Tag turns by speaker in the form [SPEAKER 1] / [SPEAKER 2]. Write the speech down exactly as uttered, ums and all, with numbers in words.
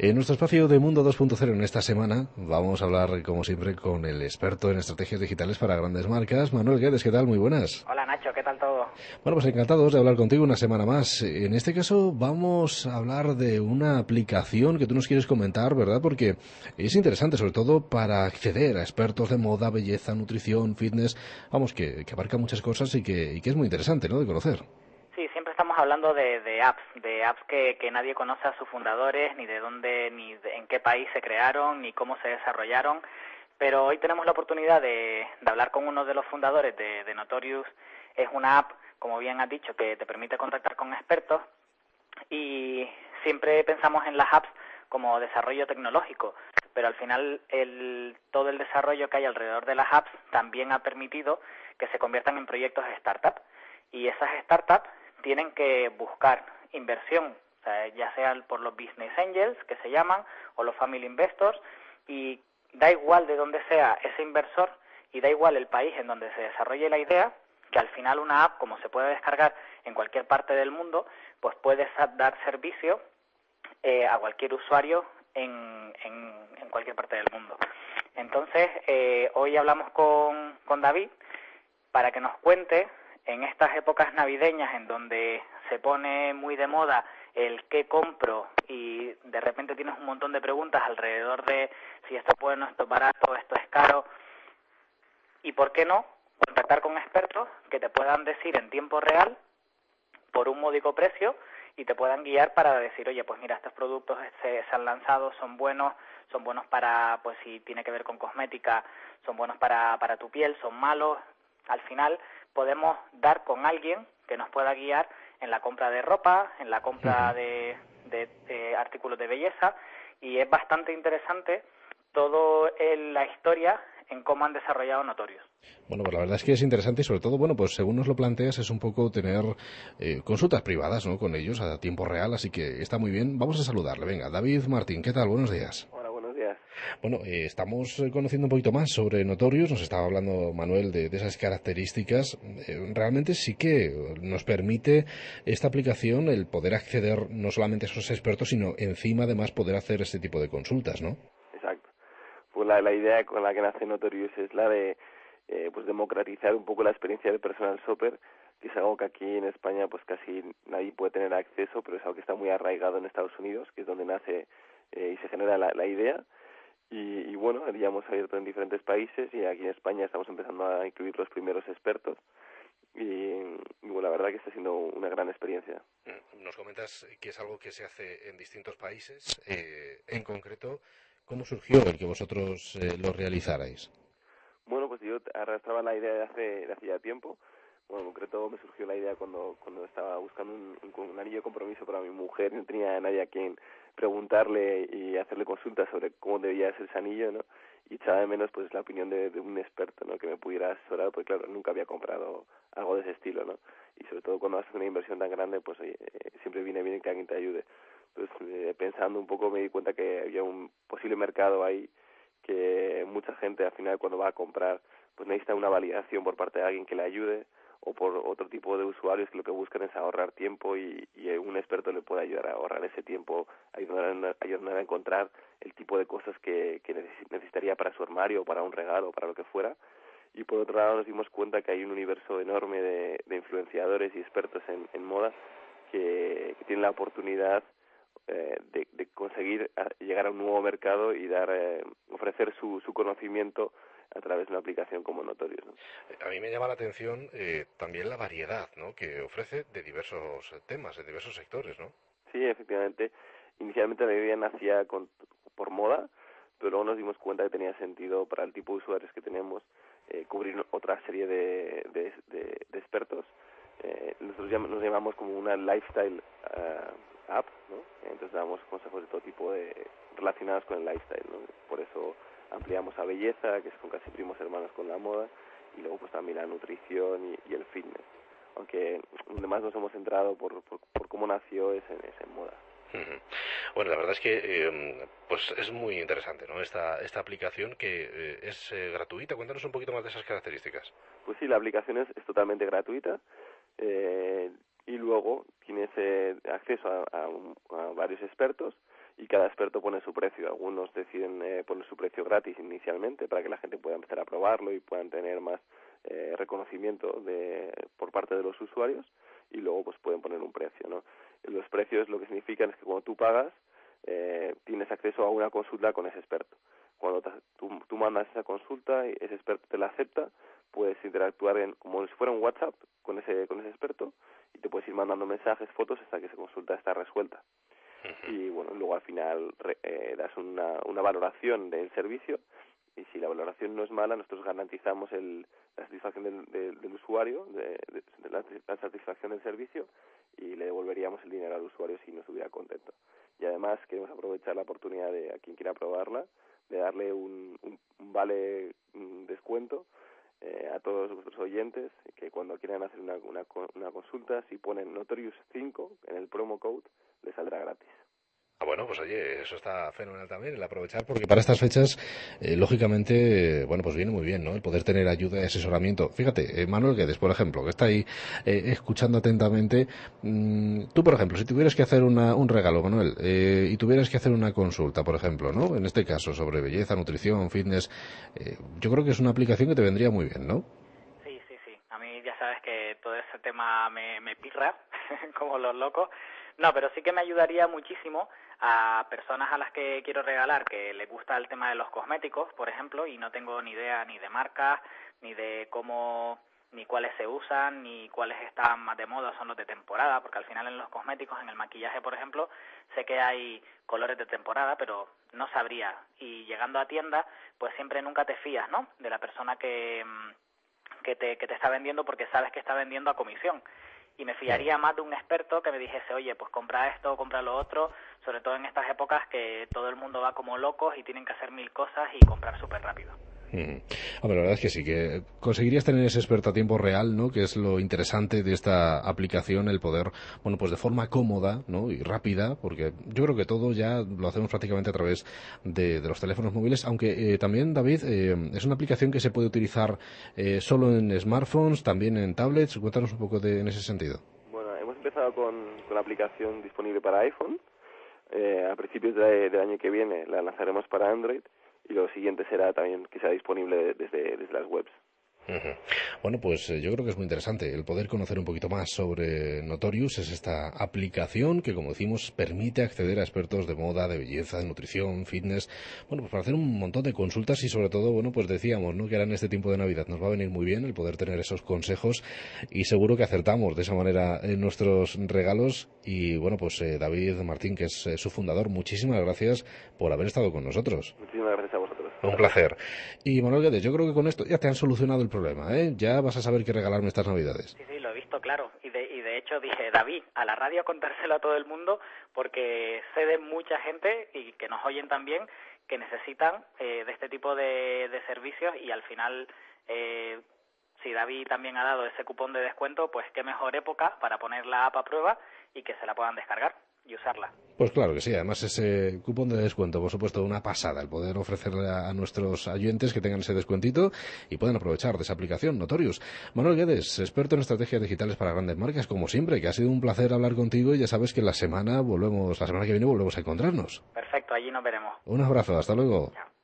[SPEAKER 1] En nuestro espacio de Mundo dos punto cero en esta semana vamos a hablar, como siempre, con el experto en estrategias digitales para grandes marcas, Manuel Guedes. ¿Qué tal? Muy buenas.
[SPEAKER 2] Hola Nacho, ¿qué tal todo?
[SPEAKER 1] Bueno, pues encantados de hablar contigo una semana más. En este caso vamos a hablar de una aplicación que tú nos quieres comentar, ¿verdad? Porque es interesante, sobre todo para acceder a expertos de moda, belleza, nutrición, fitness, vamos, que, que abarca muchas cosas y que, y que es muy interesante, ¿no?, de conocer.
[SPEAKER 2] Sí, siempre estamos hablando de, de apps, de apps que, que nadie conoce a sus fundadores, ni de dónde, ni de, en qué país se crearon, ni cómo se desarrollaron, pero hoy tenemos la oportunidad de, de hablar con uno de los fundadores de, de Notorious. Es una app, como bien has dicho, que te permite contactar con expertos, y siempre pensamos en las apps como desarrollo tecnológico, pero al final el, todo el desarrollo que hay alrededor de las apps también ha permitido que se conviertan en proyectos de startup, y esas startups tienen que buscar inversión, o sea, ya sea por los business angels, que se llaman, o los family investors, y da igual de dónde sea ese inversor y da igual el país en donde se desarrolle la idea, que al final una app, como se puede descargar en cualquier parte del mundo, pues puede dar servicio eh, a cualquier usuario en, en, en cualquier parte del mundo. Entonces, eh, hoy hablamos con, con David para que nos cuente, en estas épocas navideñas en donde se pone muy de moda el qué compro y de repente tienes un montón de preguntas alrededor de si esto es bueno, esto es barato, esto es caro, y por qué no contactar con expertos que te puedan decir en tiempo real, por un módico precio, y te puedan guiar para decir, oye, pues mira, estos productos se, se han lanzado, son buenos, son buenos para, pues si tiene que ver con cosmética, son buenos para, para tu piel, son malos. Al final podemos dar con alguien que nos pueda guiar en la compra de ropa, en la compra de, de, de artículos de belleza, y es bastante interesante todo el, la historia en cómo han desarrollado Notorious.
[SPEAKER 1] Bueno, pues la verdad es que es interesante y sobre todo, bueno, pues según nos lo planteas es un poco tener eh, consultas privadas, ¿no?, con ellos a tiempo real, así que está muy bien. Vamos a saludarle. Venga, David Martín, ¿qué tal? Buenos días.
[SPEAKER 3] Hola, buenos días.
[SPEAKER 1] Bueno, eh, estamos conociendo un poquito más sobre Notorious. Nos estaba hablando Manuel de, de esas características. Eh, realmente sí que nos permite esta aplicación el poder acceder no solamente a esos expertos, sino encima además poder hacer este tipo de consultas, ¿no?
[SPEAKER 3] Exacto. Pues la, la idea con la que nace Notorious es la de eh, pues democratizar un poco la experiencia del personal shopper, que es algo que aquí en España pues casi nadie puede tener acceso, pero es algo que está muy arraigado en Estados Unidos, que es donde nace eh, y se genera la, la idea. Y, y bueno, ya hemos abierto en diferentes países y aquí en España estamos empezando a incluir los primeros expertos. Y, y bueno, la verdad que está siendo una gran experiencia.
[SPEAKER 1] Nos comentas que es algo que se hace en distintos países. Eh, en concreto, ¿cómo surgió el que vosotros eh, lo realizarais?
[SPEAKER 3] Bueno, pues yo arrastraba la idea de hace, de hace ya tiempo. Bueno, en concreto me surgió la idea cuando cuando estaba buscando un, un, un anillo de compromiso para mi mujer. No tenía nadie a quien preguntarle y hacerle consultas sobre cómo debía ser ese anillo, ¿no? Y echaba de menos pues la opinión de, de un experto, ¿no?, que me pudiera asesorar, porque claro, nunca había comprado algo de ese estilo, ¿no? Y sobre todo cuando haces una inversión tan grande, pues oye, eh, siempre viene bien que alguien te ayude. Entonces, eh, pensando un poco me di cuenta que había un posible mercado ahí, que mucha gente al final cuando va a comprar pues necesita una validación por parte de alguien que le ayude, o por otro tipo de usuarios que lo que buscan es ahorrar tiempo y, y un experto le puede ayudar a ahorrar ese tiempo, ayudar a, ayudar a encontrar el tipo de cosas que, que necesitaría para su armario o para un regalo o para lo que fuera. Y por otro lado nos dimos cuenta que hay un universo enorme de, de influenciadores y expertos en, en moda que, que tienen la oportunidad eh, de, de conseguir a, llegar a un nuevo mercado y dar eh, ofrecer su, su conocimiento a través de una aplicación como Notorious, ¿no?
[SPEAKER 1] A mí me llama la atención eh, también la variedad, ¿no?, que ofrece de diversos temas, de diversos sectores, ¿no?
[SPEAKER 3] Sí, efectivamente. Inicialmente la idea nacía con, por moda, pero luego nos dimos cuenta que tenía sentido para el tipo de usuarios que tenemos eh, cubrir otra serie de, de, de, de expertos. Eh, nosotros llam, nos llamamos como una lifestyle uh, app, ¿no? Entonces damos consejos de todo tipo de, relacionados con el lifestyle, ¿no? Por eso ampliamos a belleza, que son casi primos hermanos con la moda, y luego pues también la nutrición y, y el fitness. Aunque donde más nos hemos centrado por, por, por cómo nació es en, es en moda.
[SPEAKER 1] Bueno, la verdad es que eh, pues es muy interesante, ¿no?, esta esta aplicación que eh, es eh, gratuita. Cuéntanos un poquito más de esas características.
[SPEAKER 3] Pues sí, la aplicación es, es totalmente gratuita, eh, y luego tienes eh, acceso a, a, un, a varios expertos, y cada experto pone su precio. Algunos deciden eh, poner su precio gratis inicialmente para que la gente pueda empezar a probarlo y puedan tener más eh, reconocimiento de, por parte de los usuarios, y luego pues pueden poner un precio, ¿no? Los precios lo que significan es que cuando tú pagas eh, tienes acceso a una consulta con ese experto. Cuando te, tú, tú mandas esa consulta y ese experto te la acepta, puedes interactuar en, como si fuera un WhatsApp con ese con ese experto, y te puedes ir mandando mensajes, fotos hasta que esa consulta está resuelta. Y bueno, luego al final re, eh, das una, una valoración del servicio, y si la valoración no es mala, nosotros garantizamos el, la satisfacción del, del, del usuario, de, de, de la, la satisfacción del servicio, y le devolveríamos el dinero al usuario si no estuviera contento. Y además queremos aprovechar la oportunidad de a quien quiera probarla, de darle un, un, un vale un descuento eh, a todos vuestros oyentes, que cuando quieran hacer una, una, una consulta, si ponen Notorious cinco en el promo code, les saldrá gratis.
[SPEAKER 1] Ah, bueno, pues oye, eso está fenomenal también, el aprovechar, porque para estas fechas, eh, lógicamente, eh, bueno, pues viene muy bien, ¿no? El poder tener ayuda y asesoramiento. Fíjate, eh, Manuel Guedes, por ejemplo, que está ahí eh, escuchando atentamente. Mmm, tú, por ejemplo, si tuvieras que hacer una, un regalo, Manuel, eh, y tuvieras que hacer una consulta, por ejemplo, ¿no? En este caso, sobre belleza, nutrición, fitness, eh, yo creo que es una aplicación que te vendría muy bien, ¿no?
[SPEAKER 2] Sí, sí, sí. A mí ya sabes que todo ese tema me, me pirra, como los locos. No, pero sí que me ayudaría muchísimo a personas a las que quiero regalar, que les gusta el tema de los cosméticos, por ejemplo, y no tengo ni idea ni de marcas, ni de cómo, ni cuáles se usan, ni cuáles están más de moda, son los de temporada, porque al final en los cosméticos, en el maquillaje, por ejemplo, sé que hay colores de temporada, pero no sabría. Y llegando a tienda, pues siempre nunca te fías, ¿no?, de la persona que, que te, que te está vendiendo, porque sabes que está vendiendo a comisión. Y me fiaría más de un experto que me dijese, oye, pues compra esto, compra lo otro, sobre todo en estas épocas que todo el mundo va como locos y tienen que hacer mil cosas y comprar súper rápido.
[SPEAKER 1] Mm. Hombre, la verdad es que sí, que conseguirías tener ese experto a tiempo real, ¿no? Que es lo interesante de esta aplicación, el poder, bueno, pues de forma cómoda, ¿no? Y rápida, porque yo creo que todo ya lo hacemos prácticamente a través de, de los teléfonos móviles, aunque eh, también, David, eh, es una aplicación que se puede utilizar eh, solo en smartphones, también en tablets. Cuéntanos un poco de, en ese sentido.
[SPEAKER 3] Bueno, hemos empezado con, con la aplicación disponible para iPhone. Eh, a principios de, del año que viene la lanzaremos para Android, y lo siguiente será también que sea disponible desde, desde las webs.
[SPEAKER 1] Uh-huh. Bueno, pues eh, yo creo que es muy interesante el poder conocer un poquito más sobre Notorious. Es esta aplicación que, como decimos, permite acceder a expertos de moda, de belleza, de nutrición, fitness, bueno, pues para hacer un montón de consultas, y sobre todo, bueno, pues decíamos, ¿no?, que ahora en este tiempo de Navidad nos va a venir muy bien el poder tener esos consejos, y seguro que acertamos de esa manera en nuestros regalos. Y bueno, pues eh, David Martín, que es eh, su fundador, muchísimas gracias por haber estado con nosotros.
[SPEAKER 3] Muchísimas gracias a vosotros.
[SPEAKER 1] Un placer. Y Manuel Guedes, yo creo que con esto ya te han solucionado el problema, ¿eh? Ya vas a saber qué regalarme estas Navidades.
[SPEAKER 2] Sí, sí, lo he visto, claro. Y de, y de hecho dije, David, a la radio contárselo a todo el mundo, porque sé de mucha gente, y que nos oyen también, que necesitan eh, de este tipo de, de servicios, y al final, eh, si David también ha dado ese cupón de descuento, pues qué mejor época para poner la app a prueba y que se la puedan descargar y usarla.
[SPEAKER 1] Pues claro que sí, además ese cupón de descuento, por supuesto, una pasada, el poder ofrecerle a, a nuestros oyentes que tengan ese descuentito y puedan aprovechar de esa aplicación Notorious. Manuel Guedes, experto en estrategias digitales para grandes marcas, como siempre, que ha sido un placer hablar contigo, y ya sabes que la semana volvemos, la semana que viene volvemos a encontrarnos.
[SPEAKER 2] Perfecto, allí nos veremos.
[SPEAKER 1] Un abrazo, hasta luego.
[SPEAKER 2] Chao.